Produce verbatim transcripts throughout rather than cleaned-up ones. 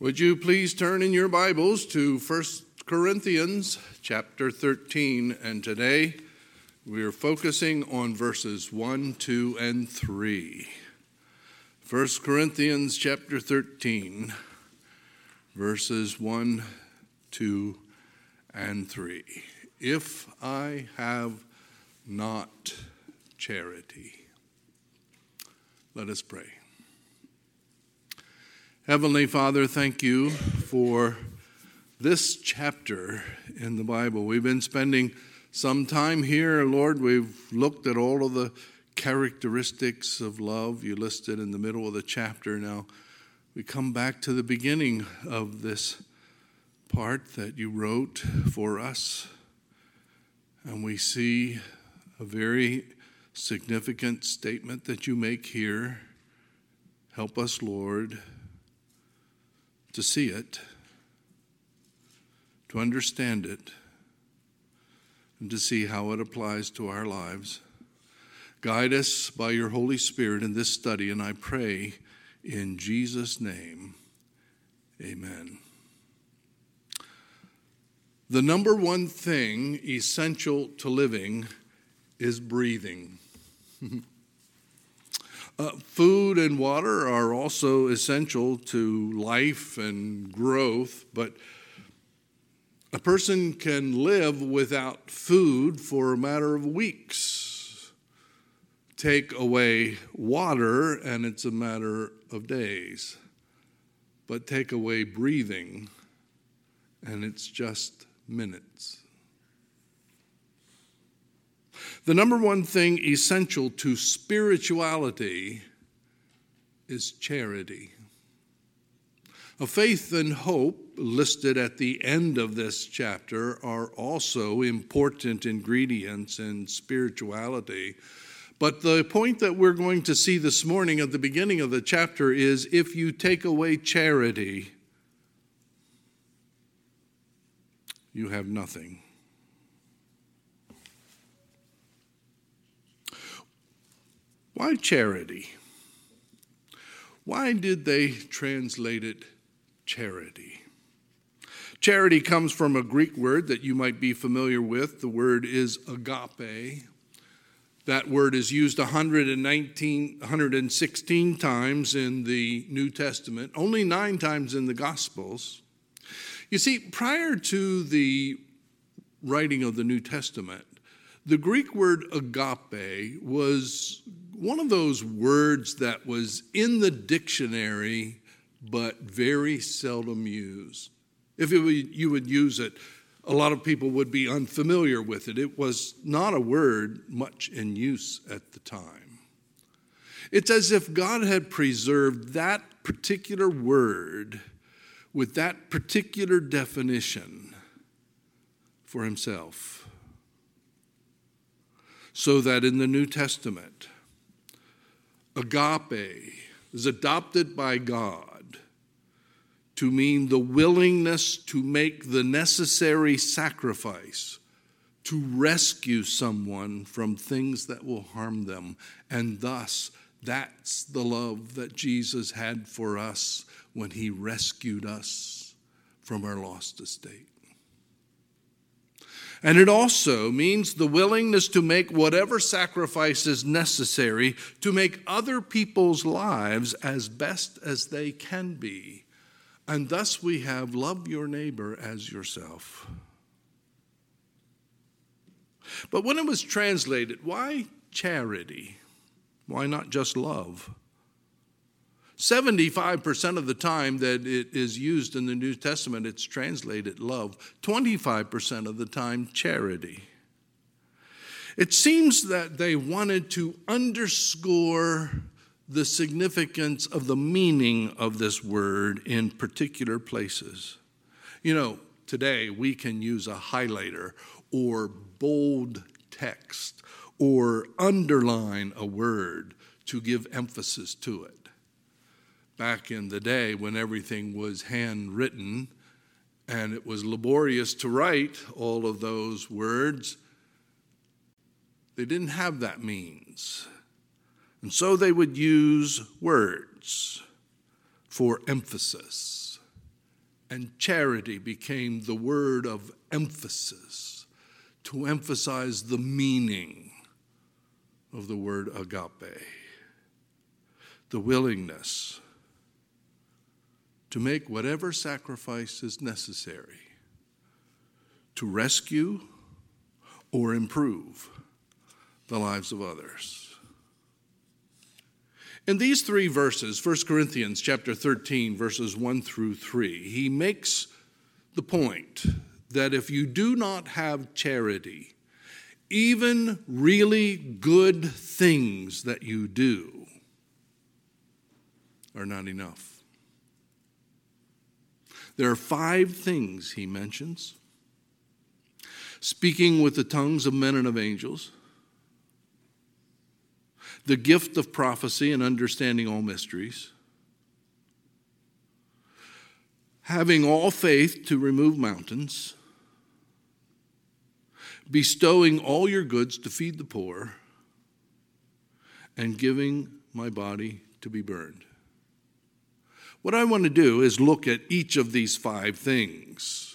Would you please turn in your Bibles to First Corinthians chapter thirteen, and today we are focusing on verses one, two, and three. First Corinthians chapter thirteen, verses one, two, and three. If I have not charity. Let us pray. Heavenly Father, thank you for this chapter in the Bible. We've been spending some time here, Lord. We've looked at all of the characteristics of love you listed in the middle of the chapter. Now we come back to the beginning of this part that you wrote for us, and we see a very significant statement that you make here. Help us, Lord, to see it, to understand it, and to see how it applies to our lives. Guide us by your Holy Spirit in this study, and I pray in Jesus' name, amen. The number one thing essential to living is breathing. Uh, food and water are also essential to life and growth, but a person can live without food for a matter of weeks. Take away water, and it's a matter of days. But take away breathing, and it's just minutes. The number one thing essential to spirituality is charity. A faith and hope listed at the end of this chapter are also important ingredients in spirituality. But the point that we're going to see this morning at the beginning of the chapter is if you take away charity, you have nothing. Why charity? Why did they translate it charity? Charity comes from a Greek word that you might be familiar with. The word is agape. That word is used one hundred nineteen, one hundred sixteen times in the New Testament, only nine times in the Gospels. You see, prior to the writing of the New Testament, the Greek word agape was one of those words that was in the dictionary, but very seldom used. If it were, you would use it, a lot of people would be unfamiliar with it. It was not a word much in use at the time. It's as if God had preserved that particular word with that particular definition for himself, so that in the New Testament, agape is adopted by God to mean the willingness to make the necessary sacrifice to rescue someone from things that will harm them. And thus, that's the love that Jesus had for us when he rescued us from our lost estate. And it also means the willingness to make whatever sacrifice is necessary to make other people's lives as best as they can be. And thus we have love your neighbor as yourself. But when it was translated, why charity? Why not just love? seventy-five percent of the time that it is used in the New Testament, it's translated love. twenty-five percent of the time, charity. It seems that they wanted to underscore the significance of the meaning of this word in particular places. You know, today we can use a highlighter or bold text or underline a word to give emphasis to it. Back in the day when everything was handwritten and it was laborious to write all of those words, they didn't have that means. And so they would use words for emphasis. And charity became the word of emphasis to emphasize the meaning of the word agape, the willingness to make whatever sacrifice is necessary to rescue or improve the lives of others. In these three verses, First Corinthians chapter thirteen, verses one through three, he makes the point that if you do not have charity, even really good things that you do are not enough. There are five things he mentions: speaking with the tongues of men and of angels, the gift of prophecy and understanding all mysteries, having all faith to remove mountains, bestowing all your goods to feed the poor, and giving my body to be burned. What I want to do is look at each of these five things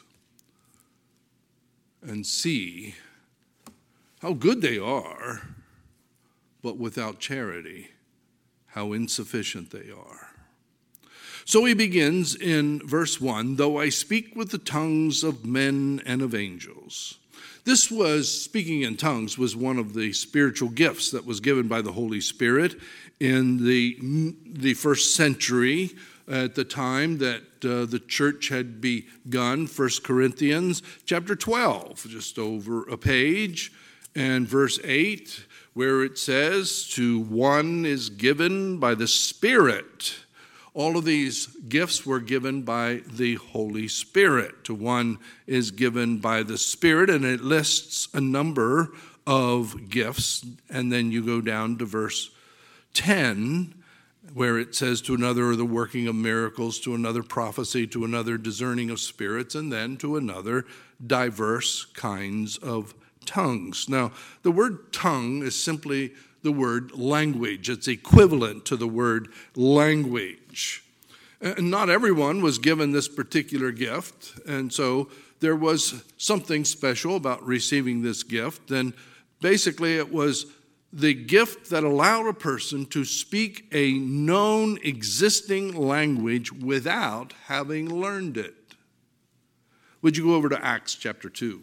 and see how good they are, but without charity, how insufficient they are. So he begins in verse one, though I speak with the tongues of men and of angels. This was, speaking in tongues, was one of the spiritual gifts that was given by the Holy Spirit in the, the first century at the time that uh, the church had begun. First Corinthians chapter twelve, just over a page, and verse eight, where it says, to one is given by the Spirit. All of these gifts were given by the Holy Spirit. To one is given by the Spirit, and it lists a number of gifts. And then you go down to verse ten, where it says to another the working of miracles, to another prophecy, to another discerning of spirits, and then to another diverse kinds of tongues. Now, the word tongue is simply the word language. It's equivalent to the word language. And not everyone was given this particular gift, and so there was something special about receiving this gift. And basically it was the gift that allowed a person to speak a known existing language without having learned it. Would you go over to Acts chapter two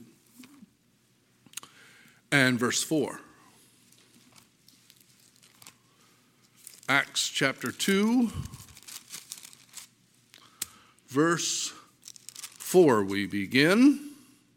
and verse four? Acts chapter two, verse four, we begin.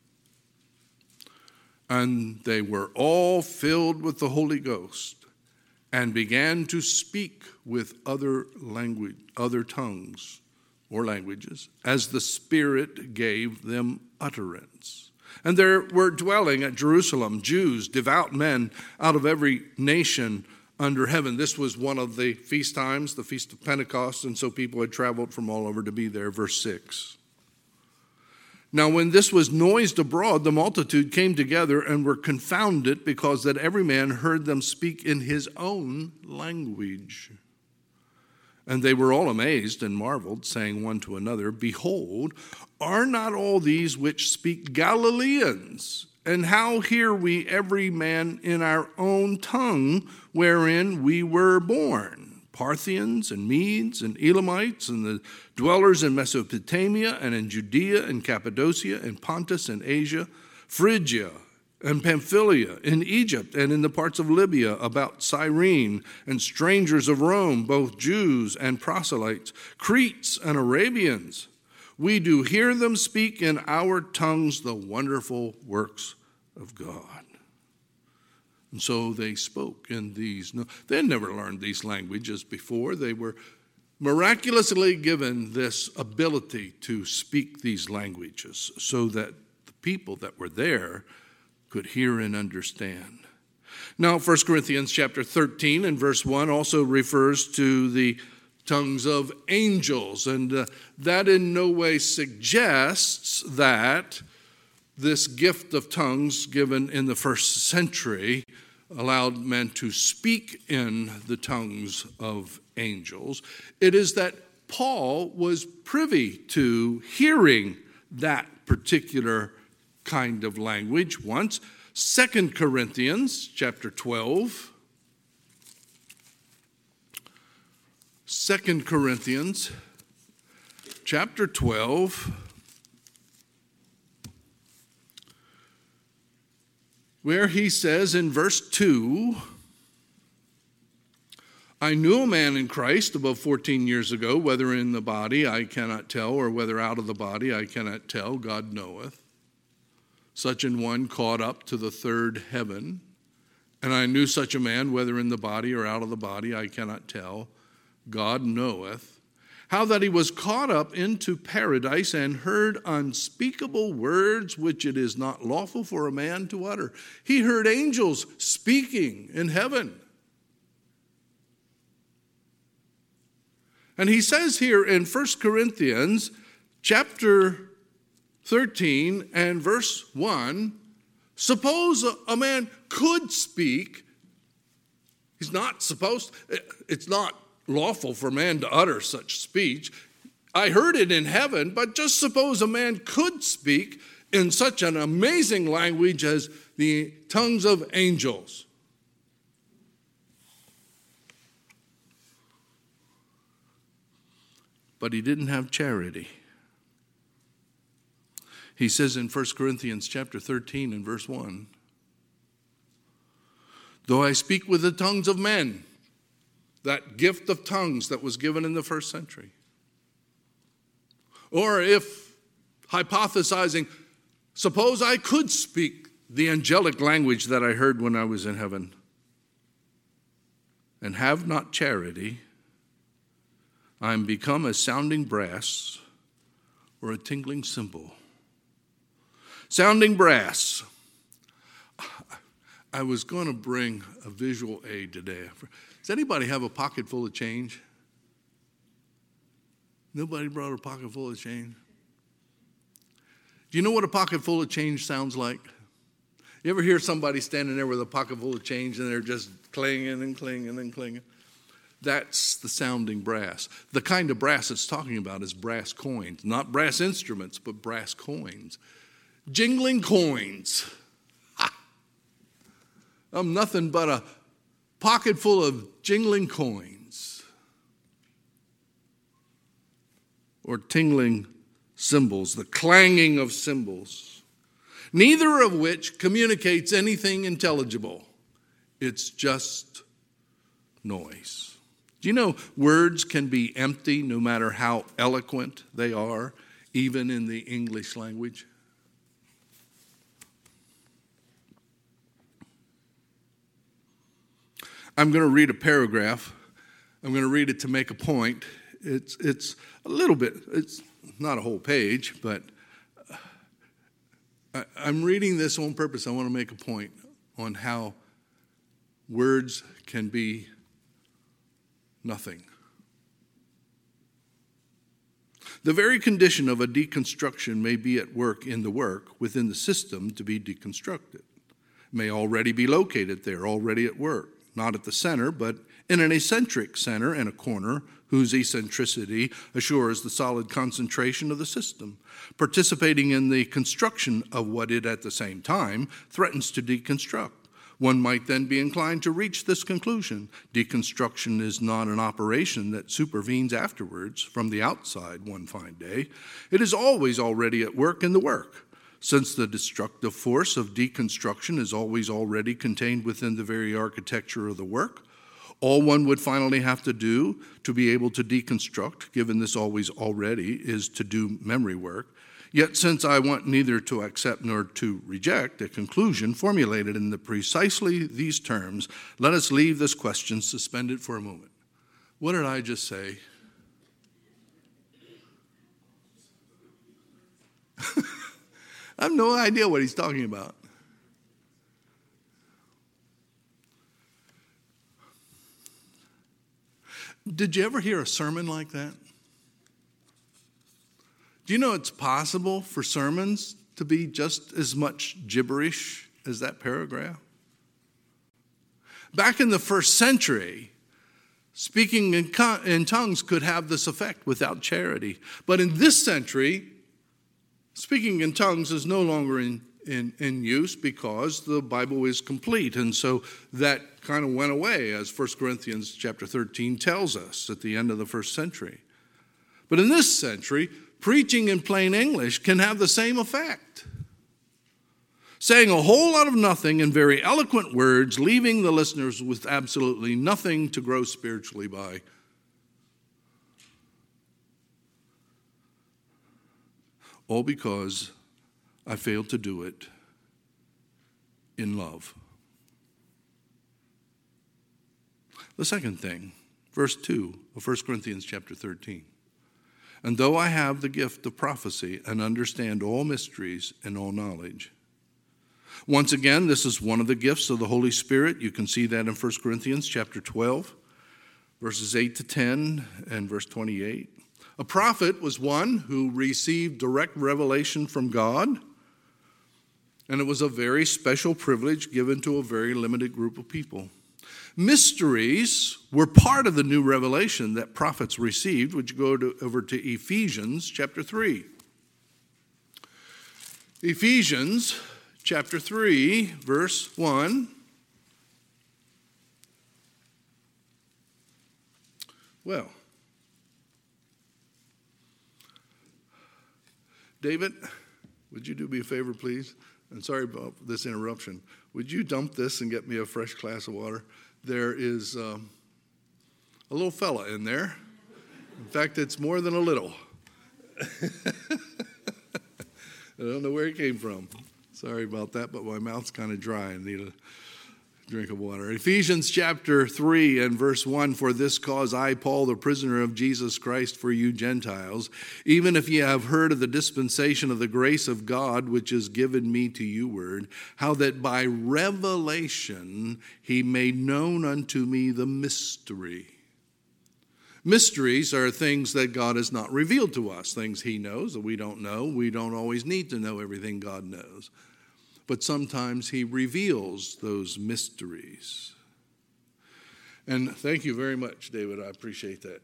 And they were all filled with the Holy Ghost and began to speak with other language, other tongues or languages, as the Spirit gave them utterance. And there were dwelling at Jerusalem Jews, devout men out of every nation under heaven. This was one of the feast times, the Feast of Pentecost, and so people had traveled from all over to be there. Verse six. Now when this was noised abroad, the multitude came together and were confounded, because that every man heard them speak in his own language. And they were all amazed and marveled, saying one to another, behold, are not all these which speak Galileans? And how hear we every man in our own tongue wherein we were born? Parthians and Medes and Elamites and the dwellers in Mesopotamia and in Judea and Cappadocia and Pontus and Asia, Phrygia and Pamphylia, in Egypt and in the parts of Libya about Cyrene, and strangers of Rome, both Jews and proselytes, Cretes and Arabians. We do hear them speak in our tongues the wonderful works of God. And so they spoke in these. No, they had never learned these languages before. They were miraculously given this ability to speak these languages so that the people that were there could hear and understand. Now, First Corinthians chapter thirteen and verse one also refers to the tongues of angels, and uh, that in no way suggests that this gift of tongues given in the first century allowed men to speak in the tongues of angels. It is that Paul was privy to hearing that particular kind of language once. Second Corinthians chapter twelve. Second Corinthians chapter twelve, where he says in verse two, I knew a man in Christ above fourteen years ago, whether in the body I cannot tell, or whether out of the body I cannot tell, God knoweth. Such an one caught up to the third heaven. And I knew such a man, whether in the body or out of the body I cannot tell, God knoweth, how that he was caught up into paradise and heard unspeakable words which it is not lawful for a man to utter. He heard angels speaking in heaven. And he says here in First Corinthians chapter thirteen and verse one, suppose a man could speak. He's not supposed, it's not lawful for man to utter such speech. I heard it in heaven, but just suppose a man could speak in such an amazing language as the tongues of angels. But he didn't have charity. He says in First Corinthians chapter thirteen and verse one, though I speak with the tongues of men, that gift of tongues that was given in the first century. Or if, hypothesizing, suppose I could speak the angelic language that I heard when I was in heaven, and have not charity, I am become a sounding brass or a tinkling cymbal. Sounding brass. I was going to bring a visual aid today. Does anybody have a pocket full of change? Nobody brought a pocket full of change? Do you know what a pocket full of change sounds like? You ever hear somebody standing there with a pocket full of change and they're just clinging and clinging and clinging? That's the sounding brass. The kind of brass it's talking about is brass coins. Not brass instruments, but brass coins. Jingling coins. Ha! I'm nothing but a pocket full of jingling coins. Or tingling cymbals, the clanging of cymbals. Neither of which communicates anything intelligible. It's just noise. Do you know words can be empty no matter how eloquent they are, even in the English language? I'm going to read a paragraph. I'm going to read it to make a point. It's it's a little bit, it's not a whole page, but I, I'm reading this on purpose. I want to make a point on how words can be nothing. The very condition of a deconstruction may be at work in the work within the system to be deconstructed. It may already be located there, already at work. Not at the center, but in an eccentric center and a corner whose eccentricity assures the solid concentration of the system, participating in the construction of what it at the same time threatens to deconstruct. One might then be inclined to reach this conclusion. Deconstruction is not an operation that supervenes afterwards from the outside one fine day. It is always already at work in the work. Since the destructive force of deconstruction is always already contained within the very architecture of the work, all one would finally have to do to be able to deconstruct, given this always already, is to do memory work. Yet since I want neither to accept nor to reject a conclusion formulated in the precisely these terms, let us leave this question suspended for a moment. What did I just say? I have no idea what he's talking about. Did you ever hear a sermon like that? Do you know it's possible for sermons to be just as much gibberish as that paragraph? Back in the first century, Speaking in, co- in tongues could have this effect without charity. But in this century, speaking in tongues is no longer in, in, in use because the Bible is complete. And so that kind of went away, as First Corinthians chapter thirteen tells us at the end of the first century. But in this century, preaching in plain English can have the same effect. Saying a whole lot of nothing in very eloquent words, leaving the listeners with absolutely nothing to grow spiritually by. All because I failed to do it in love. The second thing, verse two of First Corinthians chapter thirteen. And though I have the gift of prophecy and understand all mysteries and all knowledge. Once again, this is one of the gifts of the Holy Spirit. You can see that in First Corinthians chapter twelve, verses eight to ten and verse twenty-eight. A prophet was one who received direct revelation from God, and it was a very special privilege given to a very limited group of people. Mysteries were part of the new revelation that prophets received, which go to, over to Ephesians chapter three. Ephesians chapter three, verse one. Well, David, would you do me a favor, please? I'm sorry about this interruption. Would you dump this and get me a fresh glass of water? There is um, a little fella in there. In fact, it's more than a little. I don't know where he came from. Sorry about that, but my mouth's kind of dry. I need a drink of water. Ephesians chapter three and verse one, for this cause I, Paul, the prisoner of Jesus Christ, for you Gentiles, even if ye have heard of the dispensation of the grace of God, which is given me to you word, how that by revelation he made known unto me the mystery. Mysteries are things that God has not revealed to us, things he knows that we don't know. We don't always need to know everything God knows. But sometimes he reveals those mysteries. And thank you very much, David. I appreciate that.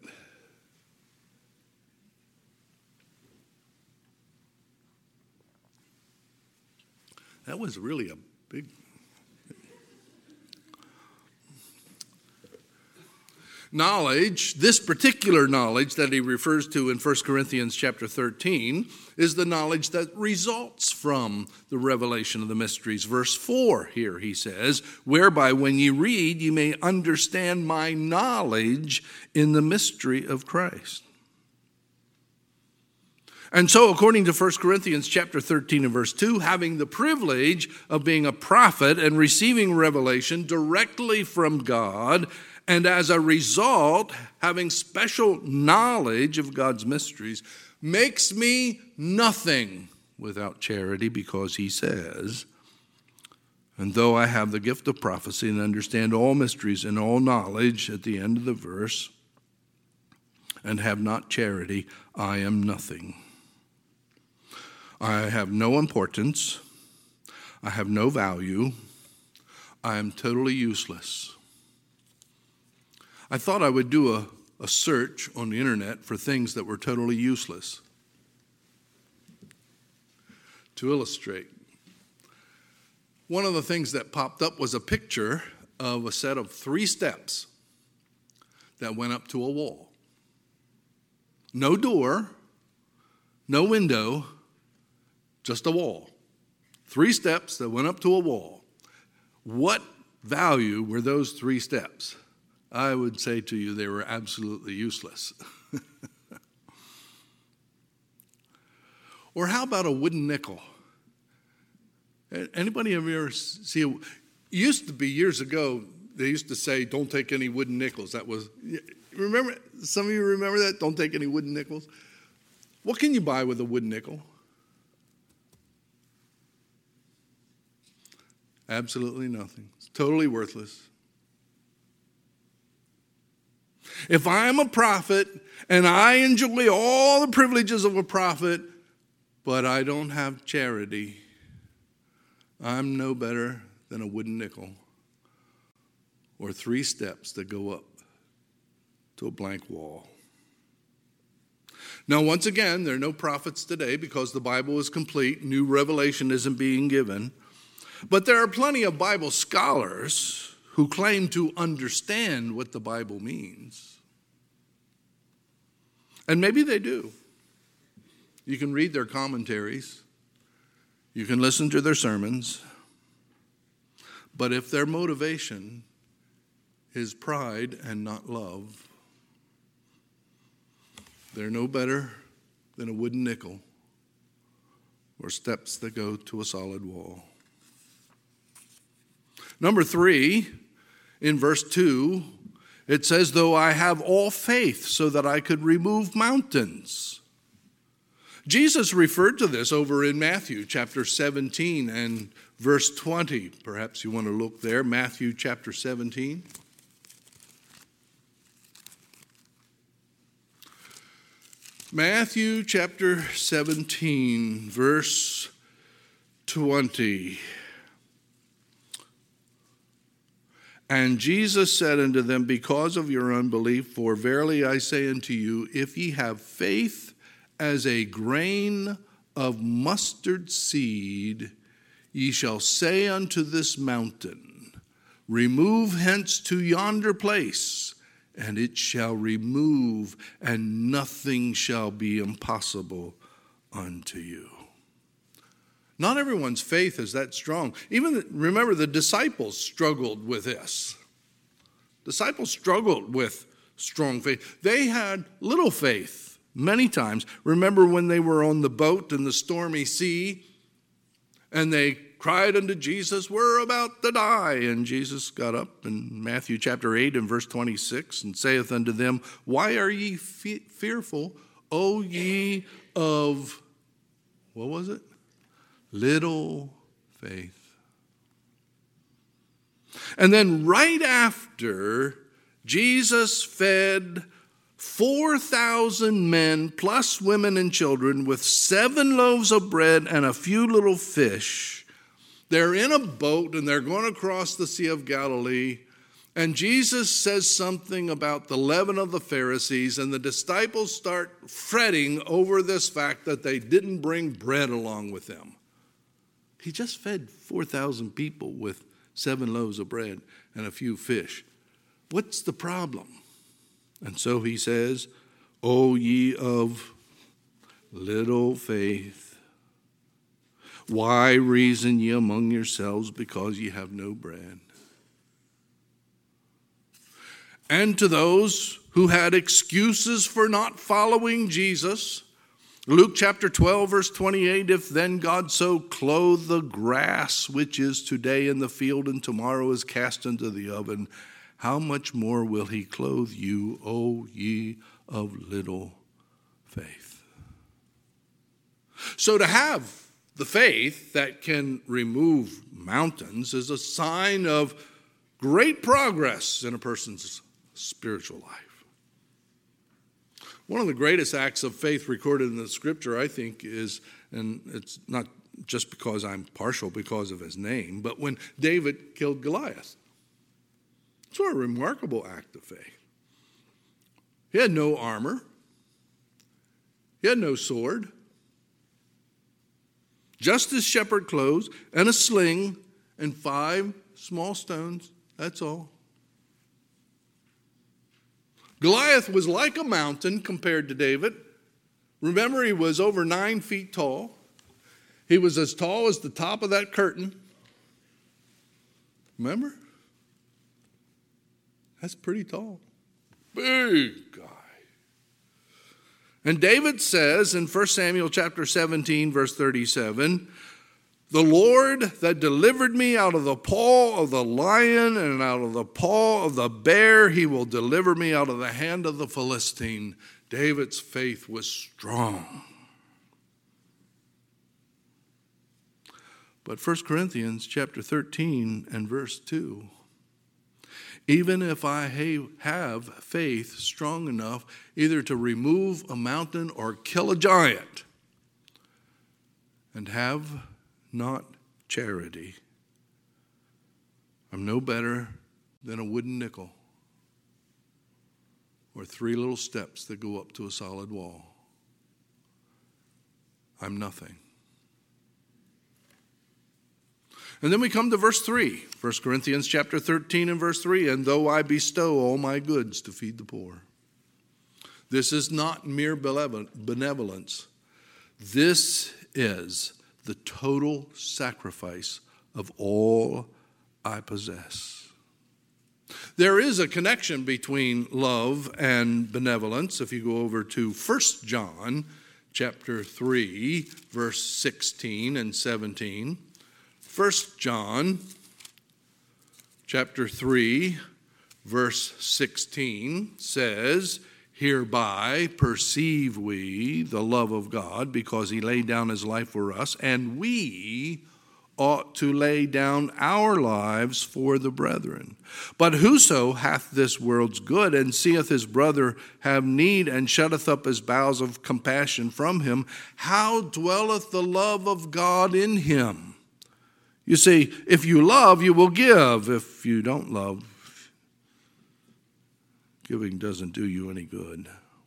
That was really a big... Knowledge, this particular knowledge that he refers to in First Corinthians chapter thirteen, is the knowledge that results from the revelation of the mysteries. Verse four here he says, whereby when ye read, ye may understand my knowledge in the mystery of Christ. And so according to First Corinthians chapter thirteen and verse two, having the privilege of being a prophet and receiving revelation directly from God, and as a result, having special knowledge of God's mysteries, makes me nothing without charity, because he says, and though I have the gift of prophecy and understand all mysteries and all knowledge, at the end of the verse, and have not charity, I am nothing. I have no importance. I have no value. I am totally useless. I thought I would do a, a search on the internet for things that were totally useless to illustrate. One of the things that popped up was a picture of a set of three steps that went up to a wall. No door, no window, just a wall. Three steps that went up to a wall. What value were those three steps? I would say to you they were absolutely useless. Or how about a wooden nickel? Anybody ever see a, it used to be years ago, they used to say, don't take any wooden nickels. That was, remember, some of you remember that? Don't take any wooden nickels. What can you buy with a wooden nickel? Absolutely nothing. It's totally worthless. If I'm a prophet and I enjoy all the privileges of a prophet, but I don't have charity, I'm no better than a wooden nickel or three steps that go up to a blank wall. Now, once again, there are no prophets today because the Bible is complete. New revelation isn't being given. But there are plenty of Bible scholars who claim to understand what the Bible means. And maybe they do. You can read their commentaries. You can listen to their sermons. But if their motivation is pride and not love, they're no better than a wooden nickel or steps that go to a solid wall. Number three, in verse two, it says, though I have all faith so that I could remove mountains. Jesus referred to this over in Matthew chapter seventeen and verse twenty. Perhaps you want to look there, Matthew chapter seventeen. Matthew chapter seventeen, verse twenty. And Jesus said unto them, because of your unbelief, for verily I say unto you, if ye have faith as a grain of mustard seed, ye shall say unto this mountain, remove hence to yonder place, and it shall remove, and nothing shall be impossible unto you. Not everyone's faith is that strong. Even, remember, the disciples struggled with this. Disciples struggled with strong faith. They had little faith many times. Remember when they were on the boat in the stormy sea, and they cried unto Jesus, we're about to die. And Jesus got up in Matthew chapter eight and verse twenty-six and saith unto them, why are ye fe- fearful, O ye of, what was it? Little faith. And then right after, Jesus fed four thousand men plus women and children with seven loaves of bread and a few little fish. They're in a boat and they're going across the Sea of Galilee. And Jesus says something about the leaven of the Pharisees, and the disciples start fretting over this fact that they didn't bring bread along with them. He just fed four thousand people with seven loaves of bread and a few fish. What's the problem? And so he says, O ye of little faith, why reason ye among yourselves because ye have no bread? And to those who had excuses for not following Jesus, Luke chapter twelve, verse twenty-eight, if then God so clothe the grass, which is today in the field and tomorrow is cast into the oven, how much more will he clothe you, O ye of little faith? So to have the faith that can remove mountains is a sign of great progress in a person's spiritual life. One of the greatest acts of faith recorded in the scripture, I think, is, and it's not just because I'm partial because of his name, but when David killed Goliath. It's a remarkable act of faith. He had no armor. He had no sword. Just his shepherd clothes and a sling and five small stones. That's all. Goliath was like a mountain compared to David. Remember, he was over nine feet tall. He was as tall as the top of that curtain. Remember? That's pretty tall. Big guy. And David says in First Samuel chapter seventeen, verse thirty-seven, the Lord that delivered me out of the paw of the lion and out of the paw of the bear, he will deliver me out of the hand of the Philistine. David's faith was strong. But First Corinthians chapter thirteen and verse two, even if I have faith strong enough either to remove a mountain or kill a giant, and have not charity, I'm no better than a wooden nickel or three little steps that go up to a solid wall. I'm nothing. And then we come to verse three, First Corinthians chapter thirteen and verse three, and though I bestow all my goods to feed the poor. This is not mere benevolence. This is the total sacrifice of all I possess. There is a connection between love and benevolence. If you go over to First John chapter three, verse sixteen and seventeen. First John chapter three, verse sixteen says, hereby perceive we the love of God, because he laid down his life for us, and we ought to lay down our lives for the brethren. But whoso hath this world's good, and seeth his brother have need, and shutteth up his bowels of compassion from him, how dwelleth the love of God in him? You see, if you love, you will give. If you don't love, giving doesn't do you any good.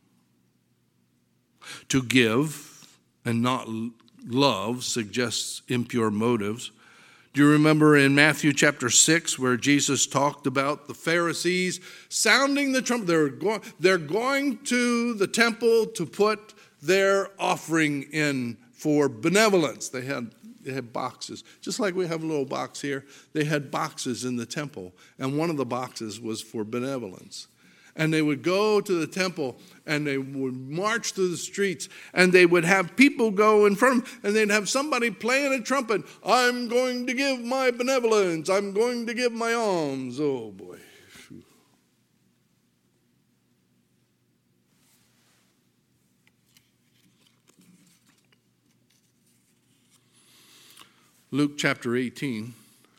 To give and not love suggests impure motives. Do you remember in Matthew chapter six where Jesus talked about the Pharisees sounding the trumpet? They're going, they're going to the temple to put their offering in for benevolence. They had They had boxes, just like we have a little box here. They had boxes in the temple, and one of the boxes was for benevolence. And they would go to the temple, and they would march through the streets, and they would have people go in front of them, and they'd have somebody playing a trumpet. I'm going to give my benevolence. I'm going to give my alms. Oh, boy. Luke chapter eighteen,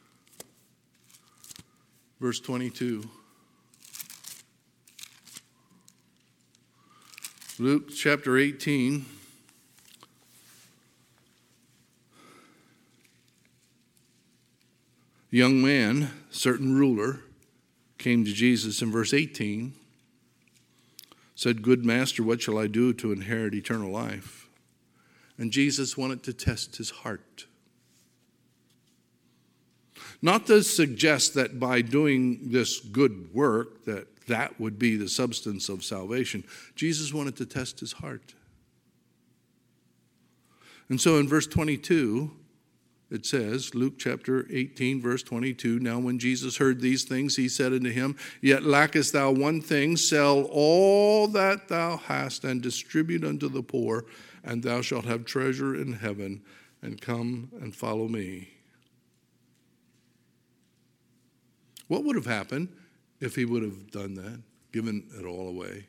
verse twenty-two. Luke chapter eighteen. A young man, certain ruler, came to Jesus in verse eighteen, said, Good master, what shall I do to inherit eternal life? And Jesus wanted to test his heart. Not to suggest that by doing this good work that that would be the substance of salvation. Jesus wanted to test his heart. And so in verse twenty-two, it says, Luke chapter eighteen, verse twenty-two, Now when Jesus heard these things, he said unto him, Yet lackest thou one thing, sell all that thou hast, and distribute unto the poor, and thou shalt have treasure in heaven, and come and follow me. What would have happened if he would have done that, given it all away?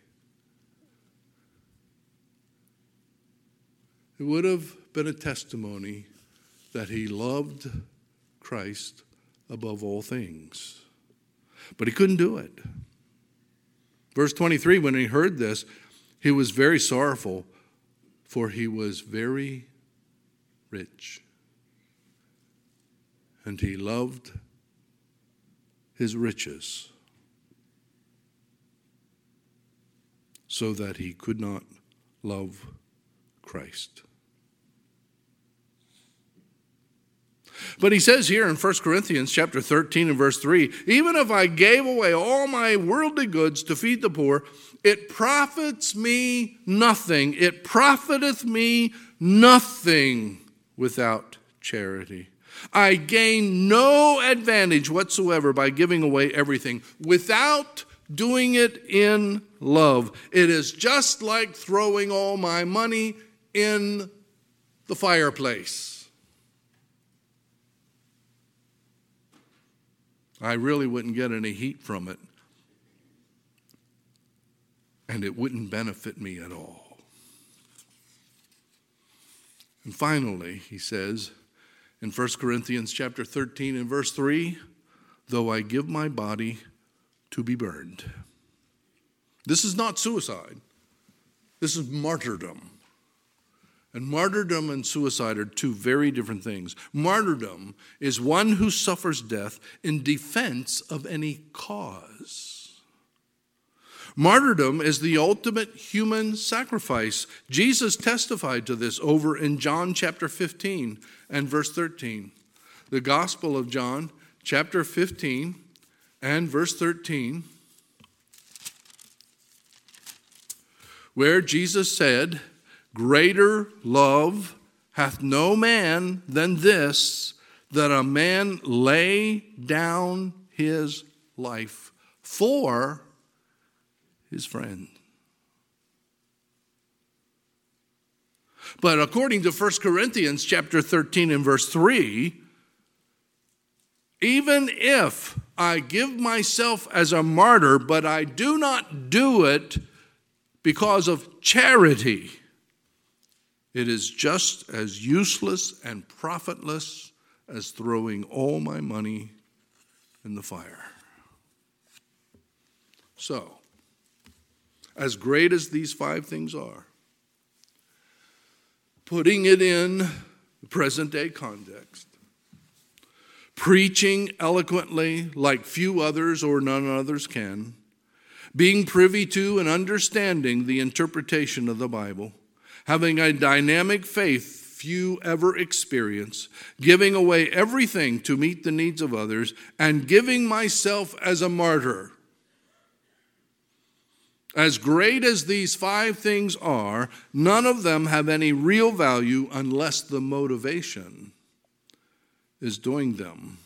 It would have been a testimony that he loved Christ above all things. But he couldn't do it. Verse twenty-three, when he heard this, he was very sorrowful, for he was very rich. And he loved his riches, so that he could not love Christ. But he says here in First Corinthians chapter thirteen and verse three, even if I gave away all my worldly goods to feed the poor, it profits me nothing. It profiteth me nothing without charity. I gain no advantage whatsoever by giving away everything without doing it in love. It is just like throwing all my money in the fireplace. I really wouldn't get any heat from it, and it wouldn't benefit me at all. And finally, he says, in First Corinthians chapter thirteen and verse three, though I give my body to be burned. This is not suicide. This is martyrdom. And martyrdom and suicide are two very different things. Martyrdom is one who suffers death in defense of any cause. Martyrdom is the ultimate human sacrifice. Jesus testified to this over in John chapter fifteen and verse thirteen. The Gospel of John chapter fifteen and verse thirteen, where Jesus said, "Greater love hath no man than this, that a man lay down his life for his friend." But according to First Corinthians chapter thirteen and verse three, even if I give myself as a martyr, but I do not do it because of charity, it is just as useless and profitless as throwing all my money in the fire. So, as great as these five things are, putting it in the present day context, preaching eloquently like few others or none others can, being privy to and understanding the interpretation of the Bible, having a dynamic faith few ever experience, giving away everything to meet the needs of others, and giving myself as a martyr. As great as these five things are, none of them have any real value unless the motivation is doing them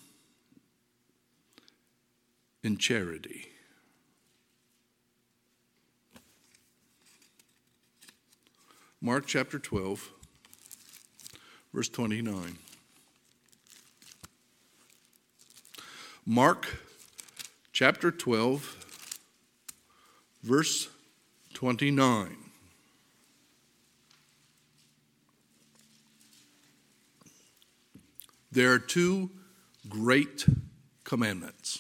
in charity. Mark chapter twelve, verse twenty-nine. Mark chapter twelve, verse twenty-nine. There are two great commandments.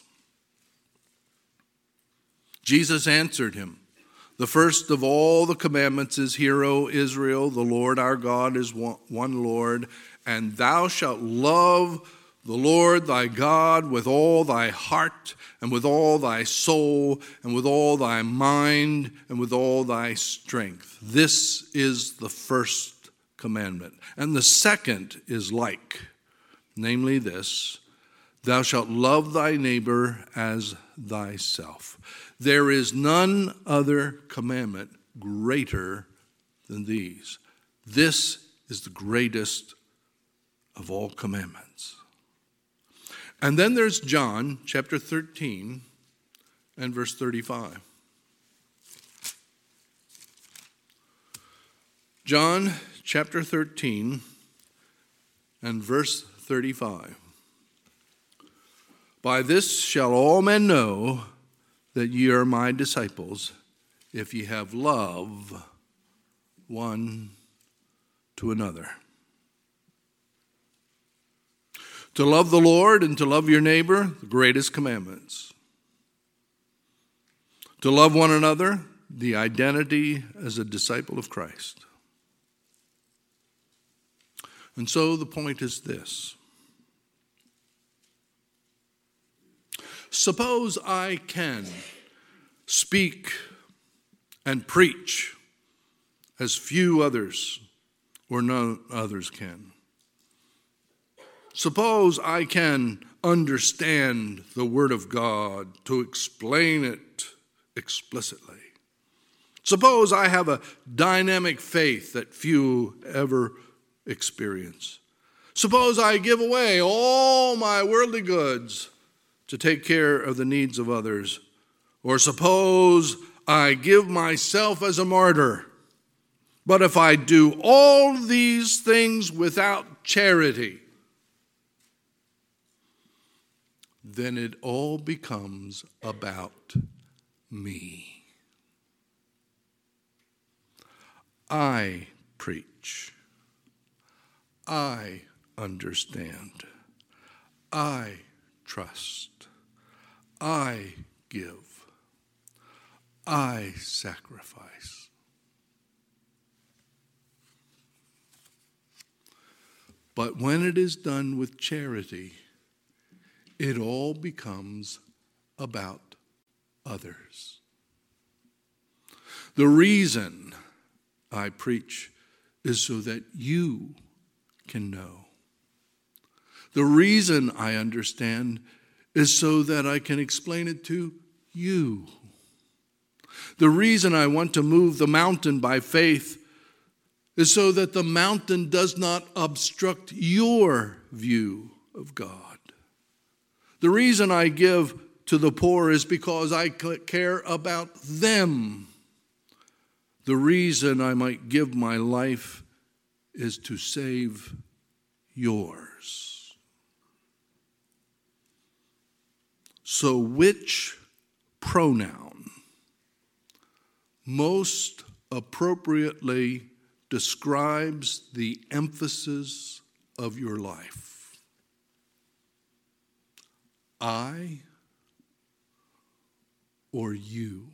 Jesus answered him, "The first of all the commandments is, Hear, O Israel, the Lord our God is one Lord, and thou shalt love the Lord thy God with all thy heart, and with all thy soul, and with all thy mind, and with all thy strength. This is the first commandment. And the second is like, namely this, thou shalt love thy neighbor as thyself. There is none other commandment greater than these. This is the greatest of all commandments." And then there's John chapter thirteen and verse thirty-five. John chapter thirteen and verse thirty-five. "By this shall all men know that ye are my disciples, if ye have love one to another." To love the Lord and to love your neighbor, the greatest commandments. To love one another, the identity as a disciple of Christ. And so the point is this. Suppose I can speak and preach as few others or none others can. Suppose I can understand the Word of God to explain it explicitly. Suppose I have a dynamic faith that few ever experience. Suppose I give away all my worldly goods to take care of the needs of others. Or suppose I give myself as a martyr. But if I do all these things without charity, then it all becomes about me. I preach. I understand. I trust. I give. I sacrifice. But when it is done with charity, it all becomes about others. The reason I preach is so that you can know. The reason I understand is so that I can explain it to you. The reason I want to move the mountain by faith is so that the mountain does not obstruct your view of God. The reason I give to the poor is because I care about them. The reason I might give my life is to save yours. So which pronoun most appropriately describes the emphasis of your life? I or you?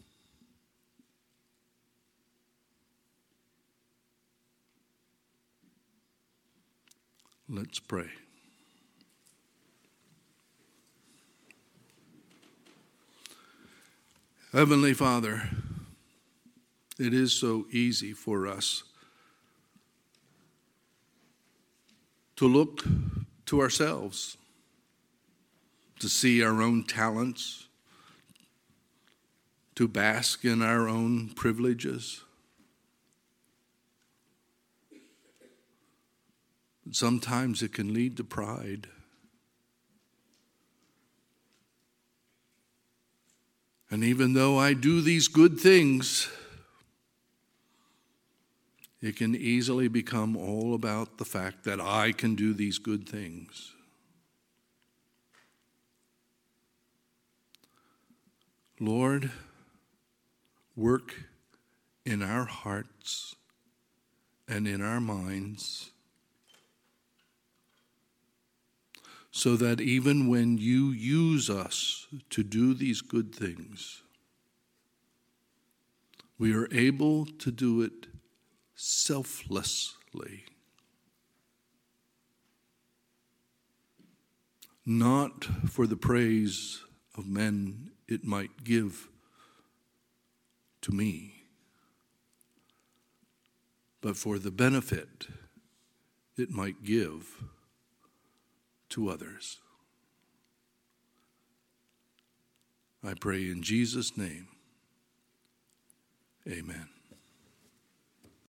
Let's pray. Heavenly Father, it is so easy for us to look to ourselves, to see our own talents, to bask in our own privileges. Sometimes it can lead to pride. And even though I do these good things, it can easily become all about the fact that I can do these good things. Lord, work in our hearts and in our minds so that even when you use us to do these good things, we are able to do it selflessly, not for the praise of men it might give to me, but for the benefit it might give to others. I pray in Jesus' name, amen.